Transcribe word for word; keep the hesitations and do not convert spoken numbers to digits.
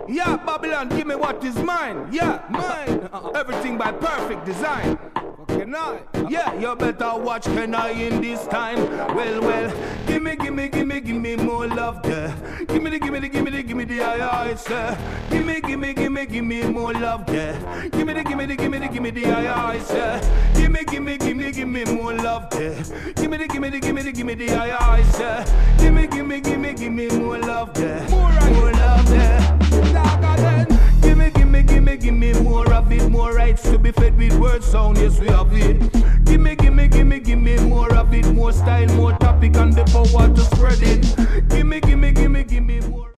Yeah, Babylon, give me what is mine. Yeah, mine. Everything by perfect design. Can I? Yeah, you better watch Can I in this time. Well, well, gimme, gimme, gimme, gimme more love there. Gimme the, gimme the, gimme the, gimme the aye aye, sir. Gimme, gimme, gimme, gimme more love there. Gimme the, gimme the, gimme the, gimme the aye aye, sir. Gimme, gimme, gimme, gimme more love there. Gimme the, gimme the, gimme the, gimme the aye aye, sir. Gimme, gimme, gimme, gimme more love there. More, more love there. Gimme, gimme, gimme, gimme more of it. More rights to be fed with word sound, yes we have it. Gimme, gimme, gimme, gimme more of it. More style, more topic and the power to spread it. Gimme, gimme, gimme, gimme more.